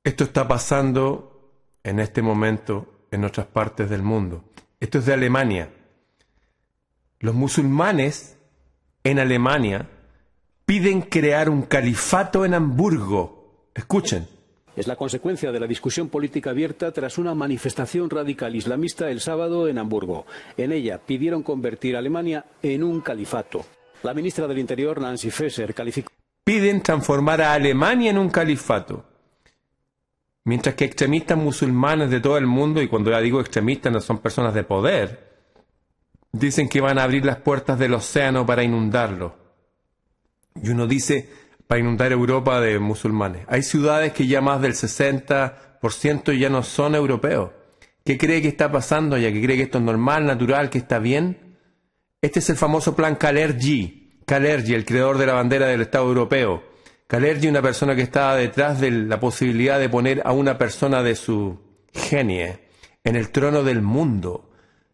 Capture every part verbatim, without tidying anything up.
Esto está pasando en este momento en otras partes del mundo. Esto es de Alemania. Los musulmanes en Alemania piden crear un califato en Hamburgo. Escuchen. Es la consecuencia de la discusión política abierta tras una manifestación radical islamista el sábado en Hamburgo. En ella pidieron convertir a Alemania en un califato. La ministra del Interior, Nancy Faeser, calificó... Piden transformar a Alemania en un califato. Mientras que extremistas musulmanes de todo el mundo, y cuando ya digo extremistas no son personas de poder, dicen que van a abrir las puertas del océano para inundarlo. Y uno dice, para inundar Europa de musulmanes. Hay ciudades que ya más del sesenta por ciento ya no son europeos. ¿Qué cree que está pasando ya? ¿Que cree que esto es normal, natural, que está bien? Este es el famoso plan Kalergi. Kalergi, el creador de la bandera del Estado europeo. Kalergi, una persona que estaba detrás de la posibilidad de poner a una persona de su genie en el trono del mundo.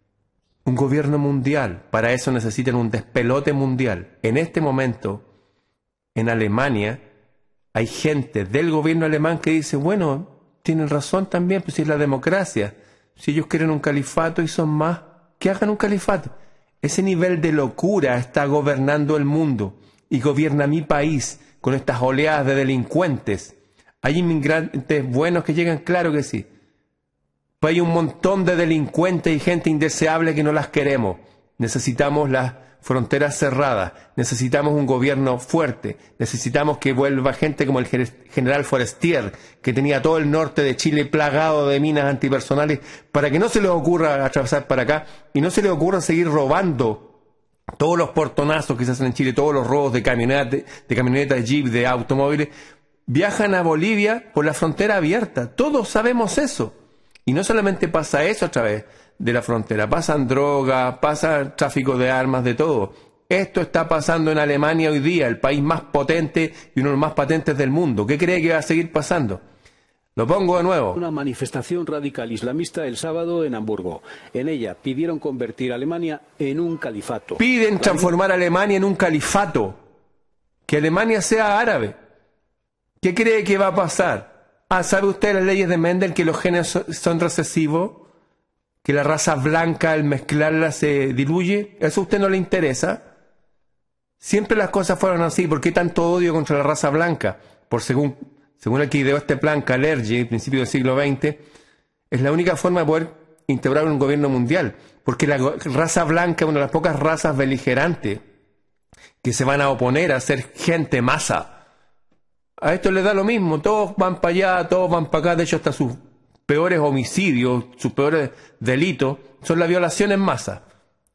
Un gobierno mundial. Para eso necesitan un despelote mundial. En este momento, en Alemania, hay gente del gobierno alemán que dice, bueno, tienen razón también, pues si es la democracia. Si ellos quieren un califato y son más, que hagan un califato. Ese nivel de locura está gobernando el mundo y gobierna mi país con estas oleadas de delincuentes. Hay inmigrantes buenos que llegan, claro que sí. Pero hay un montón de delincuentes y gente indeseable que no las queremos. Necesitamos las fronteras cerradas, necesitamos un gobierno fuerte, necesitamos que vuelva gente como el general Forestier, que tenía todo el norte de Chile plagado de minas antipersonales, para que no se les ocurra atravesar para acá y no se les ocurra seguir robando todos los portonazos que se hacen en Chile, todos los robos de camionetas, de, de camionetas, de jeep, de automóviles, viajan a Bolivia por la frontera abierta. Todos sabemos eso. Y no solamente pasa eso a través de la frontera, pasan drogas, pasa tráfico de armas, de todo. Esto está pasando en Alemania hoy día, el país más potente y uno de los más potentes del mundo. ¿Qué cree que va a seguir pasando? Lo pongo de nuevo. Una manifestación radical islamista el sábado en Hamburgo. En ella pidieron convertir a Alemania en un califato. Piden transformar a Alemania en un califato. Que Alemania sea árabe. ¿Qué cree que va a pasar? Ah, ¿sabe usted las leyes de Mendel que los genes son recesivos? Que la raza blanca al mezclarla se diluye. ¿Eso a usted no le interesa? Siempre las cosas fueron así. ¿Por qué tanto odio contra la raza blanca? Por según, según el que ideó este plan Kalergi, principio del siglo veinte, es la única forma de poder integrar un gobierno mundial. Porque la raza blanca es una de las pocas razas beligerantes que se van a oponer a ser gente masa. A esto le da lo mismo. Todos van para allá, todos van para acá. De hecho, hasta sus peores homicidios, sus peores delitos, son la violación en masa.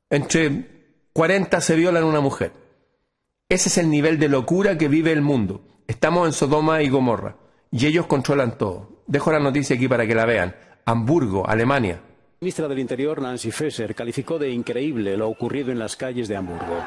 Entre cuarenta se violan a una mujer. Ese es el nivel de locura que vive el mundo. Estamos en Sodoma y Gomorra. Y ellos controlan todo. Dejo la noticia aquí para que la vean. Hamburgo, Alemania. La ministra del Interior, Nancy Faeser, calificó de increíble lo ocurrido en las calles de Hamburgo.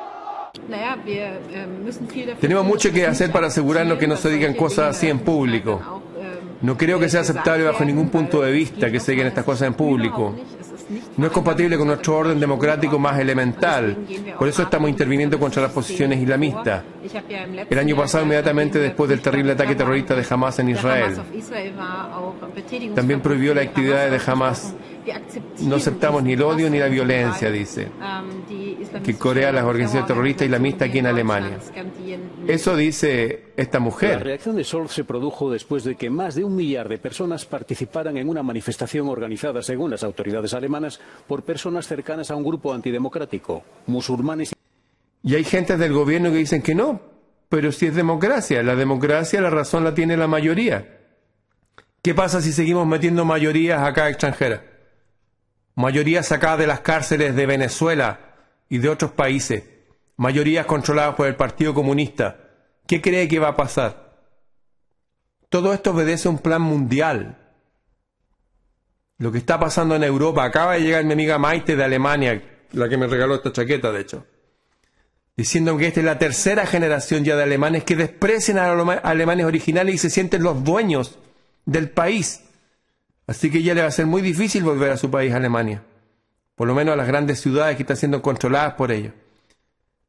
Tenemos mucho que hacer para asegurarnos que no se digan cosas así en público. No creo que sea aceptable bajo ningún punto de vista que se digan estas cosas en público. No es compatible con nuestro orden democrático más elemental. Por eso estamos interviniendo contra las posiciones islamistas. El año pasado, inmediatamente después del terrible ataque terrorista de Hamas en Israel, también prohibió las actividades de Hamas. No aceptamos ni el odio ni la violencia, dice, que Corea las organizaciones terroristas islamistas aquí en Alemania. Eso dice esta mujer. La reacción de Scholz se produjo después de que más de un millar de personas participaran en una manifestación organizada, según las autoridades alemanas, por personas cercanas a un grupo antidemocrático, musulmanes. Y hay gente del gobierno que dicen que no, pero si es democracia, la democracia la razón la tiene la mayoría. ¿Qué pasa si seguimos metiendo mayorías acá extranjeras? Mayorías sacadas de las cárceles de Venezuela y de otros países. Mayorías controladas por el Partido Comunista. ¿Qué cree que va a pasar? Todo esto obedece a un plan mundial. Lo que está pasando en Europa. Acaba de llegar mi amiga Maite de Alemania, la que me regaló esta chaqueta, de hecho, diciendo que esta es la tercera generación ya de alemanes que desprecian a los alemanes originales y se sienten los dueños del país. Así que ya le va a ser muy difícil volver a su país, Alemania. Por lo menos a las grandes ciudades que están siendo controladas por ellos.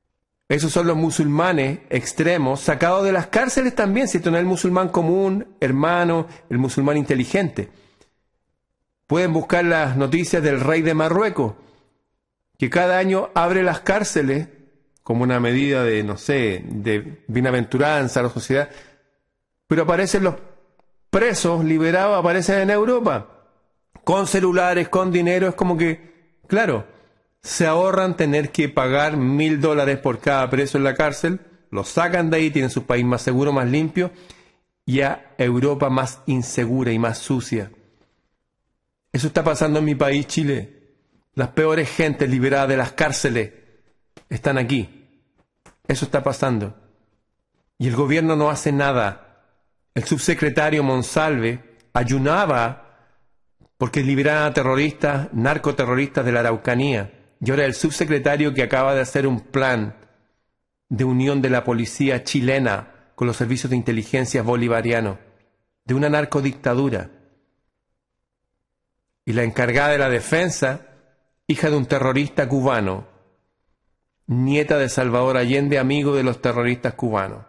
Esos son los musulmanes extremos, sacados de las cárceles también, ¿cierto? No es el musulmán común, hermano, el musulmán inteligente. Pueden buscar las noticias del rey de Marruecos, que cada año abre las cárceles como una medida de, no sé, de bienaventuranza a la sociedad, pero aparecen los presos liberados, aparecen en Europa, con celulares, con dinero, es como que, claro, se ahorran tener que pagar mil dólares por cada preso en la cárcel, los sacan de ahí, tienen su país más seguro, más limpio, y a Europa más insegura y más sucia. Eso está pasando en mi país, Chile. Las peores gentes liberadas de las cárceles están aquí. Eso está pasando. Y el gobierno no hace nada. El subsecretario Monsalve ayunaba porque liberaran a terroristas, narcoterroristas de la Araucanía. Y ahora el subsecretario que acaba de hacer un plan de unión de la policía chilena con los servicios de inteligencia bolivarianos, de una narcodictadura. Y la encargada de la defensa, hija de un terrorista cubano, nieta de Salvador Allende, amigo de los terroristas cubanos,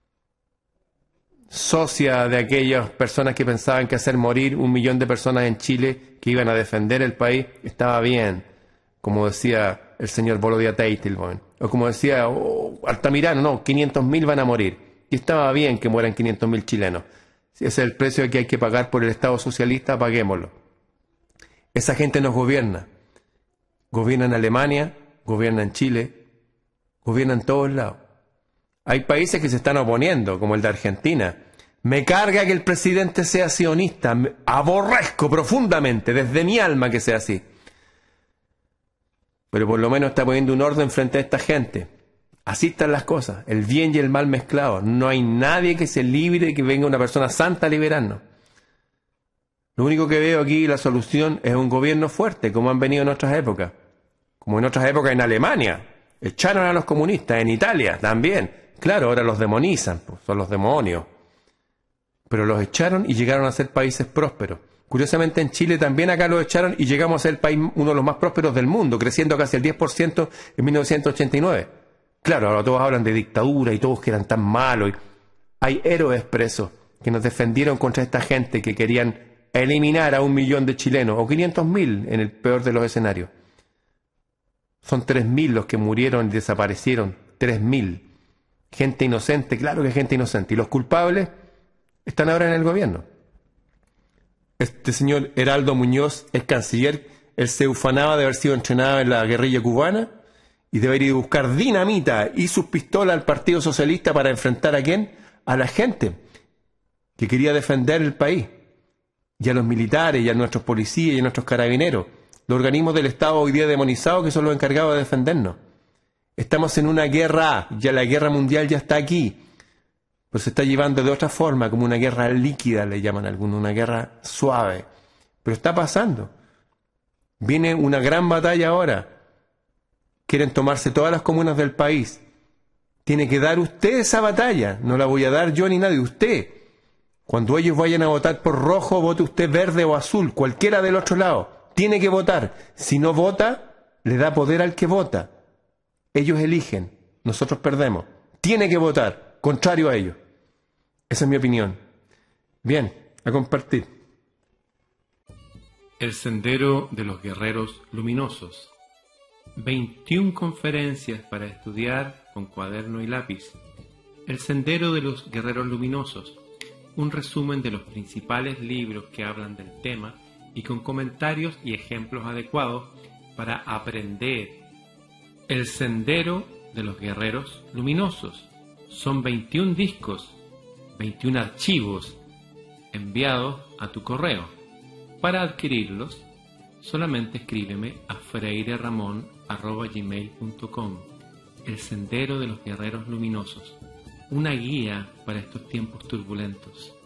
socia de aquellas personas que pensaban que hacer morir un millón de personas en Chile que iban a defender el país estaba bien, como decía el señor Volodya Teitelbaum, o como decía oh, Altamirano, no, quinientos mil van a morir, y estaba bien que mueran quinientos mil chilenos. Si ese es el precio que hay que pagar por el Estado socialista, paguémoslo. Esa gente nos gobierna. Gobierna en Alemania, gobierna en Chile, gobierna en todos lados. Hay países que se están oponiendo, como el de Argentina. Me carga que el presidente sea sionista. Me aborrezco profundamente, desde mi alma que sea así. Pero por lo menos está poniendo un orden frente a esta gente. Así están las cosas, el bien y el mal mezclados. No hay nadie que se libre, que venga una persona santa a liberarnos. Lo único que veo aquí, la solución, es un gobierno fuerte, como han venido en otras épocas. Como en otras épocas en Alemania. Echaron a los comunistas, en Italia también. Claro, ahora los demonizan, pues, son los demonios. Pero los echaron y llegaron a ser países prósperos. Curiosamente en Chile también acá los echaron y llegamos a ser el país, uno de los más prósperos del mundo, creciendo casi el diez por ciento en mil novecientos ochenta y nueve. Claro, ahora todos hablan de dictadura y todos que eran tan malos. Hay héroes presos que nos defendieron contra esta gente que querían eliminar a un millón de chilenos, o quinientos mil en el peor de los escenarios. Son tres mil los que murieron y desaparecieron, tres mil. Gente inocente, claro que gente inocente. Y los culpables están ahora en el gobierno. Este señor Heraldo Muñoz es canciller, él se ufanaba de haber sido entrenado en la guerrilla cubana y de haber ido a buscar dinamita y sus pistolas al Partido Socialista para enfrentar a quién, a la gente que quería defender el país, y a los militares, y a nuestros policías, y a nuestros carabineros, los organismos del Estado hoy día demonizados que son los encargados de defendernos. Estamos en una guerra, ya la guerra mundial ya está aquí, pero se está llevando de otra forma, como una guerra líquida, le llaman algunos, una guerra suave. Pero está pasando. Viene una gran batalla ahora. Quieren tomarse todas las comunas del país. Tiene que dar usted esa batalla. No la voy a dar yo ni nadie, usted. Cuando ellos vayan a votar por rojo, vote usted verde o azul, cualquiera del otro lado. Tiene que votar. Si no vota, le da poder al que vota. Ellos eligen, nosotros perdemos. Tiene que votar, contrario a ellos. Esa es mi opinión. Bien, a compartir. El Sendero de los Guerreros Luminosos. veintiuna conferencias para estudiar con cuaderno y lápiz. El Sendero de los Guerreros Luminosos. Un resumen de los principales libros que hablan del tema y con comentarios y ejemplos adecuados para aprender. El Sendero de los Guerreros Luminosos. Son veintiún discos, veintiún archivos enviados a tu correo. Para adquirirlos, solamente escríbeme a freireramon arroba gmail punto com. El Sendero de los Guerreros Luminosos. Una guía para estos tiempos turbulentos.